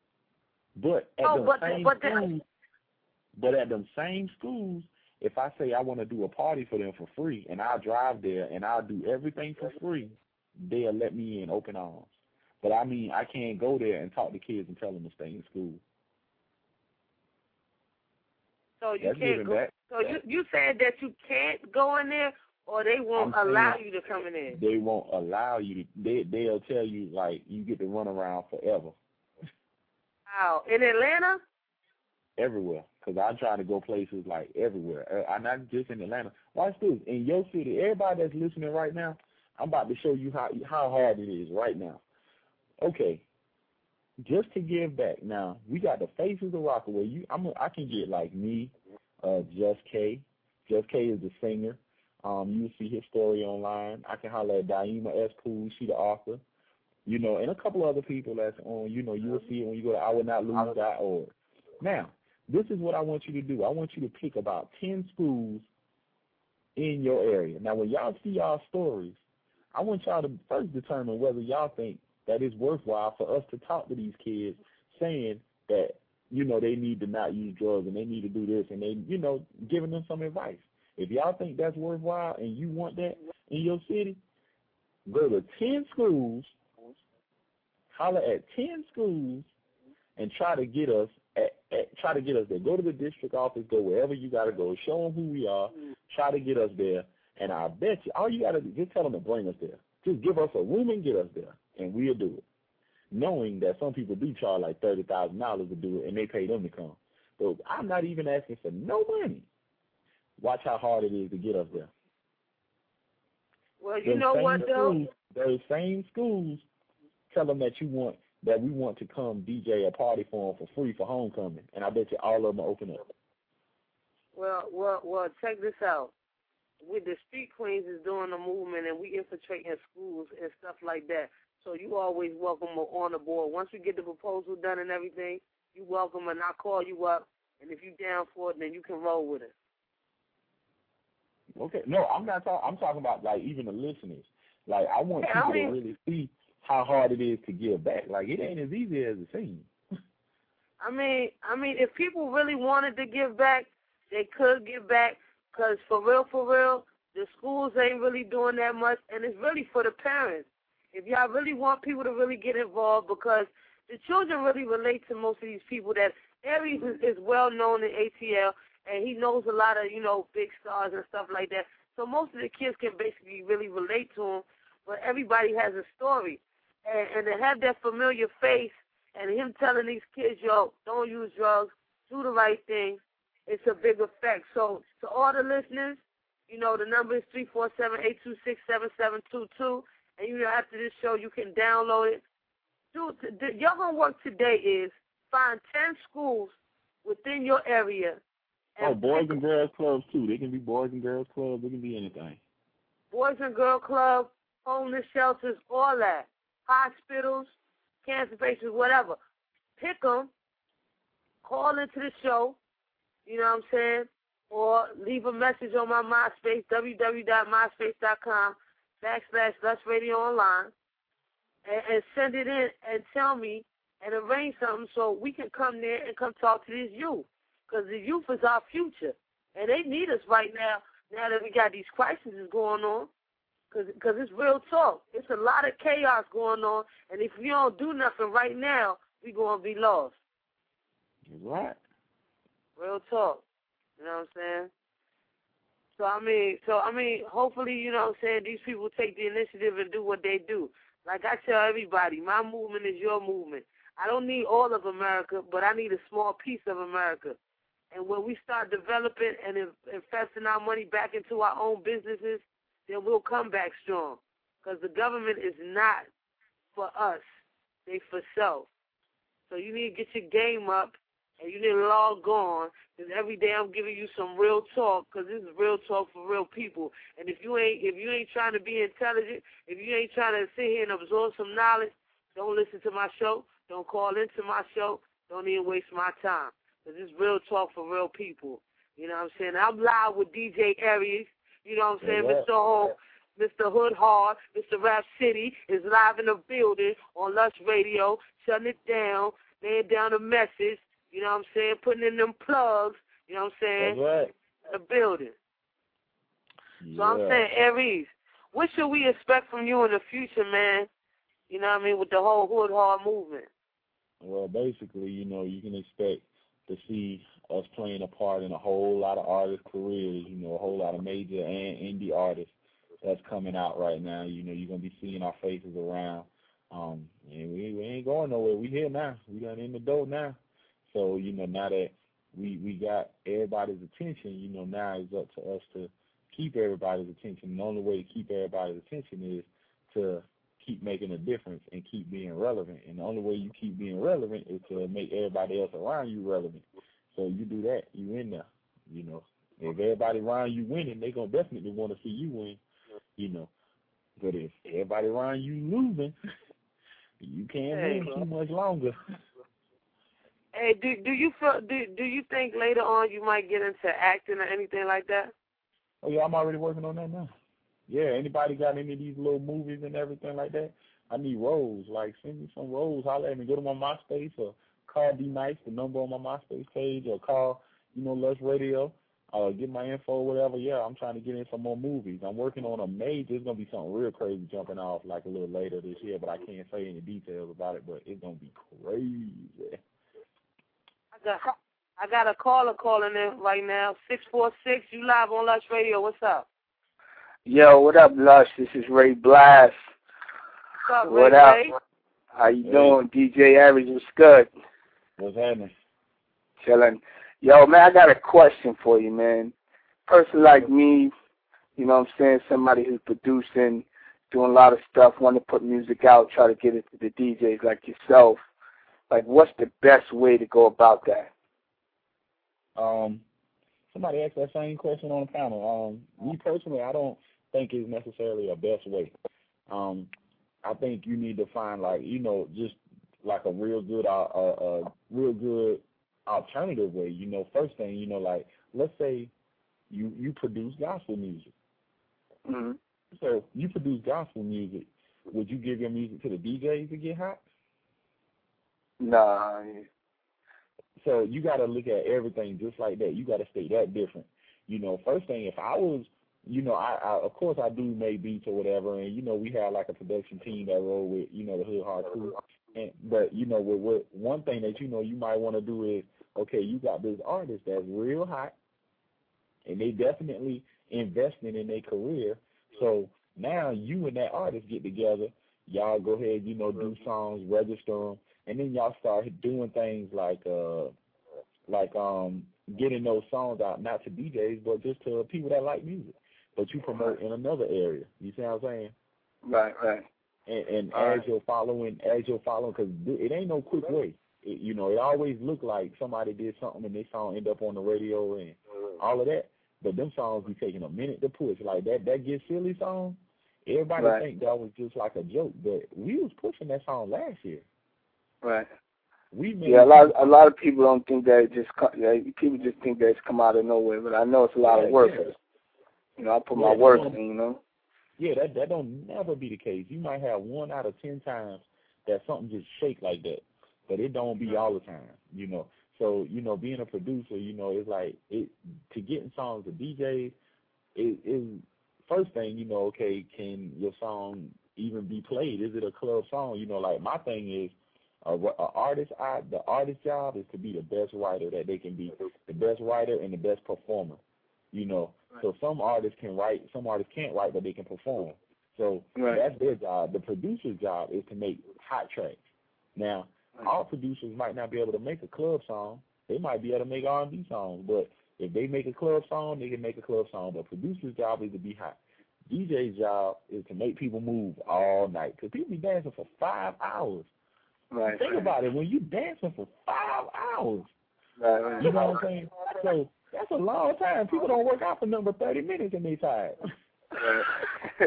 But at oh, the but, same but schools, but at them same schools, if I say I want to do a party for them for free, and I'll drive there and I'll do everything for free, they'll let me in open arms. But I mean, I can't go there and talk to kids and tell them to stay in school. So you That's can't go. Back. So you you said that you can't go in there, or they won't I'm allow saying you to come in there. They won't allow you to. They they'll tell you like you get to run around forever. Wow, in Atlanta? Everywhere, because I'm trying to go places like everywhere. I'm not just in Atlanta. Watch this. In your city, everybody that's listening right now, I'm about to show you how how hard it is right now. Okay, just to give back. Now, we got the Faces of Rockaway. You, I'm a, I can get like me, uh, Just K. Just K is the singer. Um, you see his story online. I can holler at Daima S. Poole. She the author. You know, and a couple other people that's on, you know, you will see it when you go to I will not lose dot org. Now, this is what I want you to do. I want you to pick about ten schools in your area. Now, when y'all see y'all stories, I want y'all to first determine whether y'all think that it's worthwhile for us to talk to these kids saying that, you know, they need to not use drugs and they need to do this and they, you know, giving them some advice. If y'all think that's worthwhile and you want that in your city, go to ten schools, holler at ten schools, and try to get us at, at, try to get us there. Go to the district office, go wherever you got to go, show them who we are, try to get us there, and I bet you, all you got to do, just tell them to bring us there. Just give us a room and get us there, and we'll do it, knowing that some people do charge like thirty thousand dollars to do it, and they pay them to come. So I'm not even asking for no money. Watch how hard it is to get us there. Well, you those know what, though? Schools, those same schools tell them that you want, that we want to come D J a party for them for free for homecoming, and I bet you all of them will open up. Well, well, well, check this out. With the Street Queens is doing a movement, and we infiltrating schools and stuff like that. So you always welcome on the board. Once we get the proposal done and everything, you welcome, and I'll call you up. And if you're down for it, then you can roll with it. Okay. No, I'm not talking. I'm talking about like even the listeners. Like I want yeah, people I mean, to really see how hard it is to give back. Like it ain't as easy as it seems. I mean, I mean, if people really wanted to give back, they could give back. Cause for real, for real, the schools ain't really doing that much, and it's really for the parents. If y'all really want people to really get involved, because the children really relate to most of these people. That Aries is, is well known in A T L, and he knows a lot of, you know, big stars and stuff like that. So most of the kids can basically really relate to him, but everybody has a story. And, and to have that familiar face and him telling these kids, yo, don't use drugs, do the right thing, it's a big effect. So to all the listeners, you know, the number is three four seven, eight two six, seven seven two two. And, you know, after this show, you can download it. Dude, the, your homework today is find ten schools within your area. Oh, boys and girls clubs, too. They can be boys and girls clubs. They can be anything. Boys and girl club, homeless shelters, all that. Hospitals, cancer patients, whatever. Pick them. Call into the show. You know what I'm saying? Or leave a message on my MySpace, www.myspace.com backslash Lush Radio Online, and, and send it in and tell me and arrange something so we can come there and come talk to these youth. Because the youth is our future. And they need us right now, now that we got these crises going on. Because it's real talk. It's a lot of chaos going on. And if we don't do nothing right now, we're going to be lost. Right. Real talk. You know what I'm saying? So, I mean, so I mean, hopefully, you know what I'm saying, these people take the initiative and do what they do. Like I tell everybody, my movement is your movement. I don't need all of America, but I need a small piece of America. And when we start developing and investing our money back into our own businesses, then we'll come back strong. Because the government is not for us. They for self. So you need to get your game up, and you need to log on, because every day I'm giving you some real talk, because this is real talk for real people. And if you ain't if you ain't trying to be intelligent, if you ain't trying to sit here and absorb some knowledge, don't listen to my show. Don't call into my show. Don't even waste my time, because this is real talk for real people. You know what I'm saying? I'm live with D J Aries. You know what I'm saying? Yeah. Mister Home, Mister Hood Hard, Mister Rap City is live in the building on Lush Radio, shutting it down, laying down a message. You know what I'm saying? Putting in them plugs. You know what I'm saying? That's right. The building. Yeah. So I'm saying, Aries, what should we expect from you in the future, man? You know what I mean? With the whole Hood Hard movement. Well, basically, you know, you can expect to see us playing a part in a whole lot of artists' careers, you know, a whole lot of major and indie artists that's coming out right now. You know, you're going to be seeing our faces around. Um, and we, we ain't going nowhere. We here now. We done in the door now. So, you know, now that we, we got everybody's attention, you know, now it's up to us to keep everybody's attention. And the only way to keep everybody's attention is to keep making a difference and keep being relevant. And the only way you keep being relevant is to make everybody else around you relevant. So you do that, you in there, you know. If everybody around you winning, they going to definitely want to see you win, you know. But if everybody around you losing, you can't hey, win too much longer. Hey, do do you feel do do you think later on you might get into acting or anything like that? Oh yeah, I'm already working on that now. Yeah, anybody got any of these little movies and everything like that? I need roles. Like, send me some roles. Holler at me. Go to my MySpace or call D Nice, the number on my MySpace page, or call, you know, Lush Radio. Uh, get my info or whatever. Yeah, I'm trying to get in some more movies. I'm working on a major. It's gonna be something real crazy jumping off like a little later this year, but I can't say any details about it. But it's gonna be crazy. I got I got a caller calling in right now. Six four six. You live on Lush Radio. What's up? Yo, what up, Lush? This is Ray Blast. What's up, what Ray? up? Ray? How you hey. doing, D J Aries? What's good? What's happening? Chilling. Yo, man, I got a question for you, man. Person like me, you know what I'm saying, somebody who's producing, doing a lot of stuff, want to put music out, try to get it to the D Js like yourself. Like, what's the best way to go about that? Um, somebody asked that same question on the panel. Um, me personally, I don't think it's necessarily a best way. Um, I think you need to find, like, you know, just like a real good, uh, uh, uh real good alternative way. You know, first thing, you know, like, let's say you you produce gospel music. Mm-hmm. So you produce gospel music. Would you give your music to the D Js to get hot? Nah. So you got to look at everything just like that. You got to stay that different. You know, first thing, if I was, you know, I, I of course I do make beats or whatever, and you know we have like a production team that roll with, you know, the Hood Hard crew. And but you know, with, with one thing that you know you might want to do is, okay, you got this artist that's real hot, and they definitely investing in their career. So now you and that artist get together. Y'all go ahead, you know, do songs, register them, and then y'all start doing things like, uh, like um, getting those songs out, not to D Js, but just to people that like music. But you promote in another area. You see what I'm saying? Right, right. And, and All as right. you're following, as you're following, because it ain't no quick way. It, you know, it always look like somebody did something and their song end up on the radio and all of that. But them songs be taking a minute to push. Like that, that Get Silly song. Everybody Right. think that was just like a joke, but we was pushing that song last year. Right. We made Yeah, a lot, a lot of people don't think that it just, co- that people just think that it's come out of nowhere. But I know it's a lot yeah, of work. Yeah. You know, I put Yeah, my work don't- in. You know. Yeah, that that don't never be the case. You might have one out of ten times that something just shake like that, but it don't be all the time. You know. So you know, being a producer, you know, it's like it to getting songs to D Js. It is first thing, you know. Okay, can your song even be played? Is it a club song? You know, like my thing is, a, a artist. I, the artist job is to be the best writer that they can be, the best writer and the best performer. You know, right. So some artists can write, some artists can't write, but they can perform. So right. That's their job. The producer's job is to make hot tracks. Now, right. All producers might not be able to make a club song. They might be able to make R and B songs, but if they make a club song, they can make a club song. But producer's job is to be hot. D J's job is to make people move all night, because people be dancing for five hours. Right. Think right. about it. When you dancing for five hours, right, right. you know what I'm saying? So that's a long time. People don't work out for number thirty minutes and they tired. Right.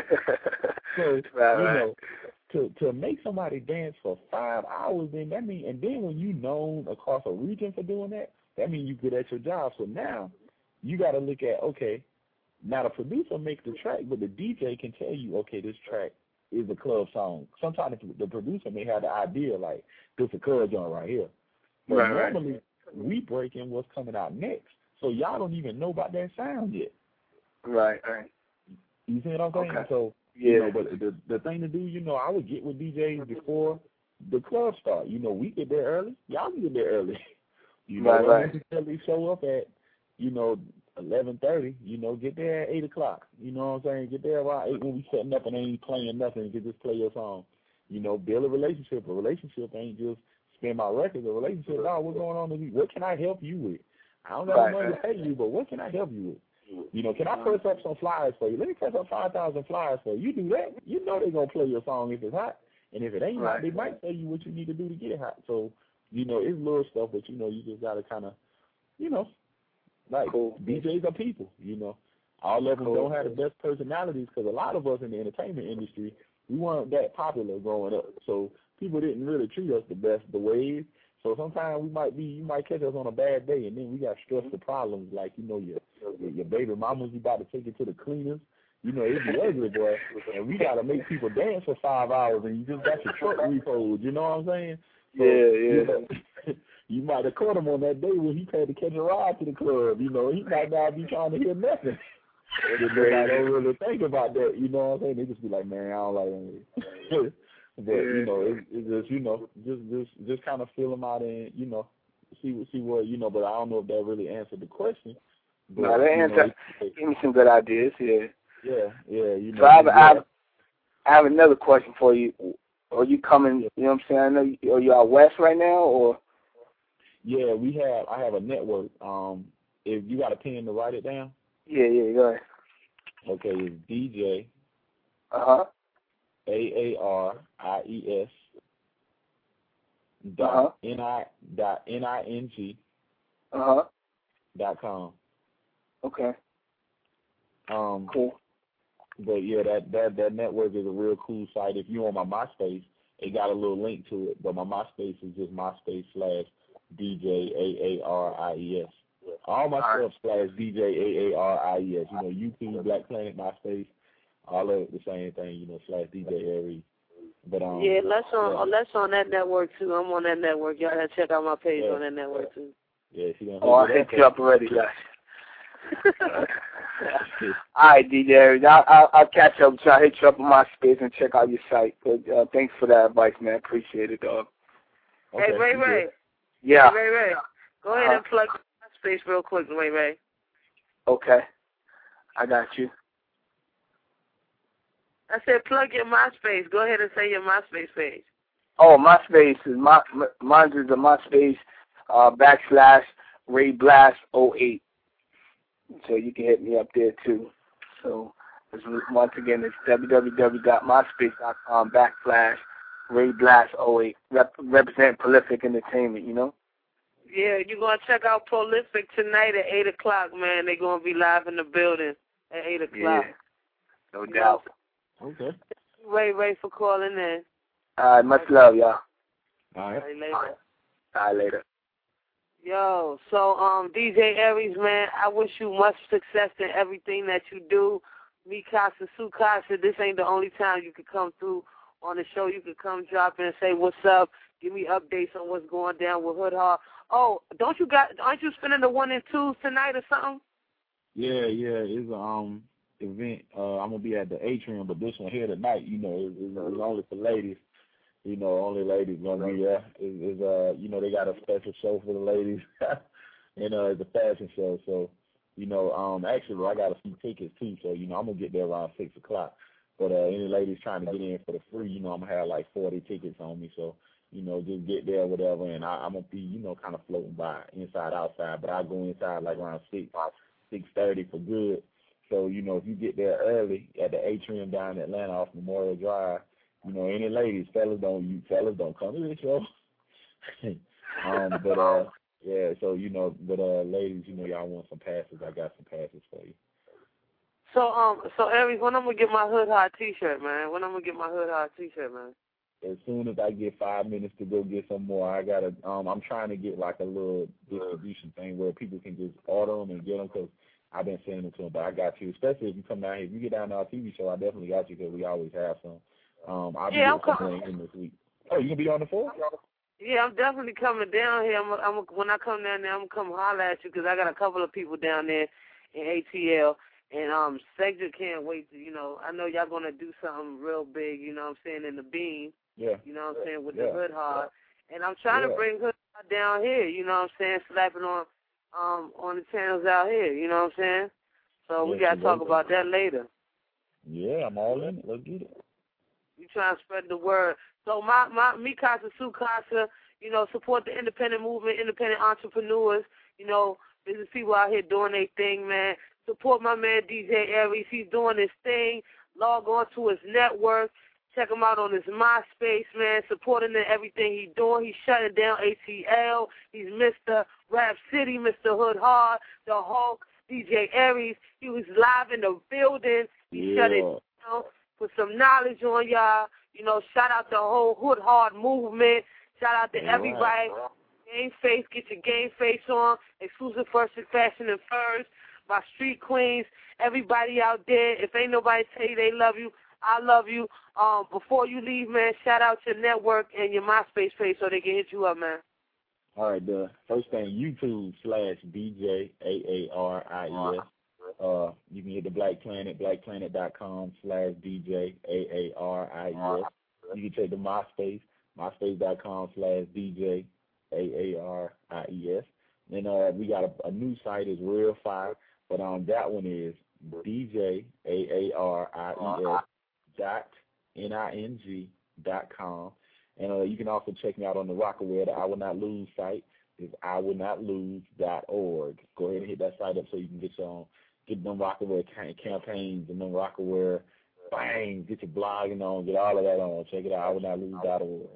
so right, you right. know, to to make somebody dance for five hours, then that mean, and then when you known across a region for doing that, that means you good at your job. So now you got to look at, okay, now the producer makes the track, but the D J can tell you, okay, this track is a club song. Sometimes the producer may have the idea like, this is a club joint right here. But right, normally right. we break in what's coming out next. So y'all don't even know about that sound yet. Right, right. You see what I'm saying? Okay. So, yeah. you know, but the the thing to do, you know, I would get with D Js before the club start. You know, we get there early. Y'all can get there early. You know, right, don't right. necessarily show up at, you know, eleven thirty. You know, get there at eight o'clock. You know what I'm saying? Get there around eight when we setting up and ain't playing nothing. You can just play your song. You know, build a relationship. A relationship ain't just spin my records. A relationship, oh, what's going on with you? What can I help you with? I don't got right, money right. to pay you, but what can I help you with? You know, can I press up some flyers for you? Let me press up five thousand flyers for you. You do that, you know they're going to play your song if it's hot. And if it ain't right. hot, they might tell you what you need to do to get it hot. So, you know, it's little stuff, but, you know, you just got to kind of, you know, like cool. D Js are people, you know. All of them cool. don't have the best personalities, because a lot of us in the entertainment industry, we weren't that popular growing up. So people didn't really treat us the best the ways. So sometimes we might be, you might catch us on a bad day, and then we got stressful problems like, you know, your your, your baby mama's about to take it to the cleaners. You know, it'd be ugly, boy. And we got to make people dance for five hours, and you just got your truck repoed. You know what I'm saying? So, yeah, yeah. You know, you might have caught him on that day when he had to catch a ride to the club. You know, he might not be trying to hear nothing. And I don't really think about that. You know what I'm saying? They just be like, man, I don't like it. But yeah. you know, it's it just you know, just just just kind of feel them out and you know, see see what you know. But I don't know if that really answered the question. But, no, that answered. Give me some good ideas. Yeah. Yeah, yeah. You know. So I have, yeah. I have, I have another question for you. Are you coming? You know what I'm saying? I know. You, are you out west right now, or? Yeah, we have. I have a network. Um, if you got a pen to write it down. Yeah, yeah. Go ahead. Okay, it's D J. Uh huh. A A R I E S dot N I dot N I N G Uh-huh. dot com. Okay. Um cool. But yeah, that, that that network is a real cool site. If you're on my MySpace, it got a little link to it, but my MySpace is just MySpace slash D J A A R I E S. All my all stuff slash D J A A R I E S. You know, YouTube, Black Planet, MySpace, all of it the same thing, you know, slash D J Aries. But um yeah, let's on yeah. let's on that network too. I'm on that network. Y'all gotta check out my page yeah. on that network too. Yeah, she gonna oh, I hit you up already, guys. All right, D J Aries. I'll, I'll, I'll catch up. So I'll hit you up on my space and check out your site. But uh, thanks for that advice, man. Appreciate it, dog. Okay, hey, Ray Ray. Yeah. Hey, Ray Ray. Go ahead uh-huh. and plug my space real quick, Ray Ray. Okay. I got you. I said plug your MySpace. Go ahead and say your MySpace page. Oh, MySpace is my mine is the MySpace uh, backslash Ray Blast oh eight. So you can hit me up there too. So once again, it's www.myspace.com backslash Ray Blast oh eight. Rep- represent Prolific Entertainment, you know? Yeah, you're going to check out Prolific tonight at eight o'clock, man. They're going to be live in the building at eight o'clock. Yeah, no doubt. Know? Okay. Ray, Ray for calling in. All right, much love, y'all. All right. All right, later. All right, later. Yo, so um, D J Aries, man, I wish you much success in everything that you do. Me, Casa, Su Casa, this ain't the only time you could come through on the show. You could come drop in and say what's up, give me updates on what's going down with Hood Hard. Oh, don't you got? Aren't you spending the one and twos tonight or something? Yeah, yeah, it's a um event. Uh, I'm gonna be at the Atrium, but this one here tonight, you know, is it's, it's only for ladies. You know, only ladies gonna be there. It's, it's uh, you know, they got a special show for the ladies, and uh, it's a fashion show. So, you know, um, actually, I got a few tickets too. So, you know, I'm gonna get there around six o'clock. But uh, any ladies trying to get in for the free, you know, I'm gonna have like forty tickets on me. So, you know, just get there, whatever, and I, I'm gonna be, you know, kind of floating by inside, outside. But I go inside like around six, six thirty for good. So, you know, if you get there early at the Atrium down in Atlanta off Memorial Drive, you know, any ladies, fellas don't, you fellas don't come to the show. um, but uh, yeah, so you know, but uh, ladies, you know, y'all want some passes? I got some passes for you. So um, so Aries, when I'm gonna get my Hood Hard T-shirt, man? When I'm gonna get my Hood Hard T-shirt, man? As soon as I get five minutes to go get some more, I gotta. Um, I'm trying to get like a little distribution thing where people can just order them and get them because I've been sending them to them. But I got you, especially if you come down here. If you get down to our T V show, I definitely got you because we always have some. Um, I'll be yeah, I'm coming in this week. Oh, you gonna be on the fourth? Yeah, I'm definitely coming down here. I'm, I'm when I come down there, I'm gonna come holler at you because I got a couple of people down there in A T L, and um, Cedric can't wait to, you know, I know y'all gonna do something real big, you know what I'm saying, in the Beam. Yeah. You know what I'm saying, with yeah. the Hood Hard, and I'm trying yeah. to bring Hood Hard down here. You know what I'm saying, slapping on um on the channels out here. You know what I'm saying. So we yeah, gotta talk about that later. Yeah, I'm all in it. Let's get it. You trying to spread the word. So my, my me Casa, Su Casa, you know, support the independent movement, independent entrepreneurs, you know, there's people out here doing their thing, man. Support my man D J Aries. He's doing his thing. Log on to his network. Check him out on his MySpace, man. Supporting everything he's doing. He's shutting down A T L. He's Mister Rap City, Mister Hood Hard, the Hulk, D J Aries. He was live in the building. He yeah. shut it down. Put some knowledge on y'all. You know, shout out the whole Hood Hard movement. Shout out to All everybody. Right. Game Face, get your Game Face on. Exclusive First Fashion and Furs. My street queens. Everybody out there. If ain't nobody tell you they love you, I love you. Um, before you leave, man, shout out your network and your MySpace page so they can hit you up, man. All right, the first thing, YouTube slash D J A A R I E S. Uh, you can hit the Black Planet, blackplanet.com slash D J A A R I E S. You can check the MySpace, myspace.com slash D J A A R I E S. Then uh, we got a, a new site, is Real Fire, but um, that one is D J A A R I E S dot N I N G dot com. And uh, you can also check me out on the Rockaware, the I Will Not Lose site is I will not lose dot org. Go ahead and hit that site up so you can get your own, get them Rockaware campaigns and them Rockaware bang, get your blogging on, get all of that on. Check it out, I will not lose dot org.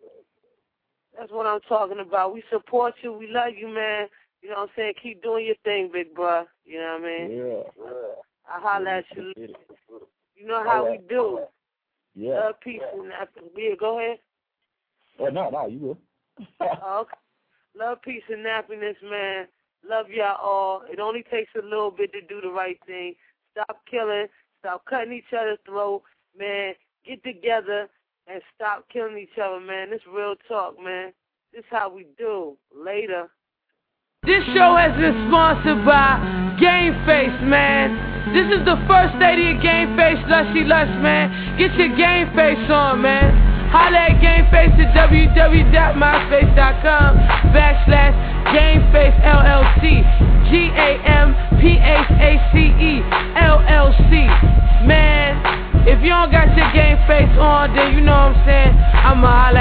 That's what I'm talking about. We support you. We love you, man. You know what I'm saying? Keep doing your thing, big bro. You know what I mean? Yeah. yeah. I holler at you. You know how right. we do. Yeah. Love, peace, and happiness. Yeah, go ahead. Well, no, no, you will. Oh, okay. Love, peace, and happiness, man. Love y'all all. It only takes a little bit to do the right thing. Stop killing. Stop cutting each other's throat, man. Get together and stop killing each other, man. This real talk, man. This how we do. Later. This show has been sponsored by Game Face, man. This is the first lady of Game Face, Lushy Lush, man. Get your Game Face on, man. Holla at Game Face at www.myspace.com backslash Game Face L L C. G A M P H A C E L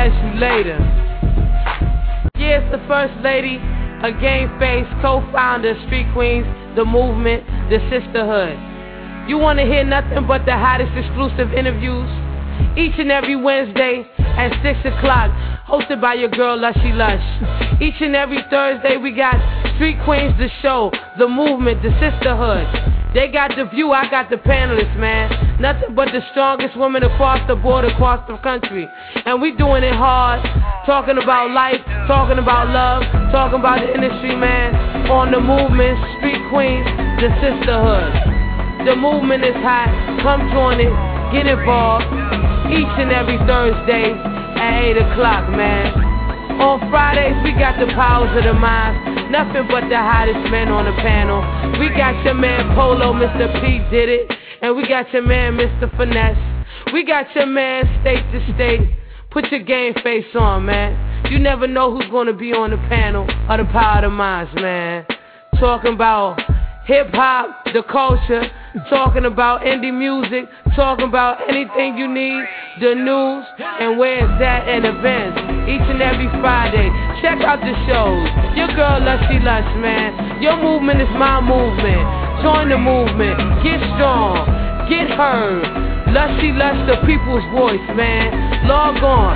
at you later. Yeah, it's the First Lady, a game face, co-founder, Street Queens, the movement, the sisterhood. You want to hear nothing but the hottest exclusive interviews? Each and every Wednesday at six o'clock, hosted by your girl Lushy Lush. Each and every Thursday we got Street Queens, the show, the movement, the sisterhood. They got the view, I got the panelists, man. Nothing but the strongest women across the board, across the country. And we doing it hard, talking about life, talking about love, talking about the industry, man. On the movement, Street Queens, the sisterhood. The movement is hot, come join it, get involved. Each and every Thursday at eight o'clock, man. On Fridays, we got the powers of the mind. Nothing but the hottest men on the panel. We got your man Polo, Mister P did it. And we got your man Mister Finesse. We got your man State to State. Put your game face on, man. You never know who's gonna be on the panel of the power of the minds, man. Talking about hip-hop, the culture, talking about indie music, talking about anything you need, the news, and where it's at, and events, each and every Friday. Check out the shows. Your girl Lushy Lush, man. Your movement is my movement. Join the movement. Get strong. Get heard. Lushy Lush, the people's voice, man. Log on.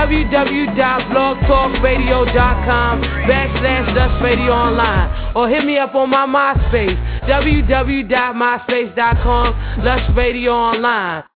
www.blogtalkradio.com backslash Lush Radio Online. Or hit me up on my MySpace. www.myspace.com Lush Radio Online.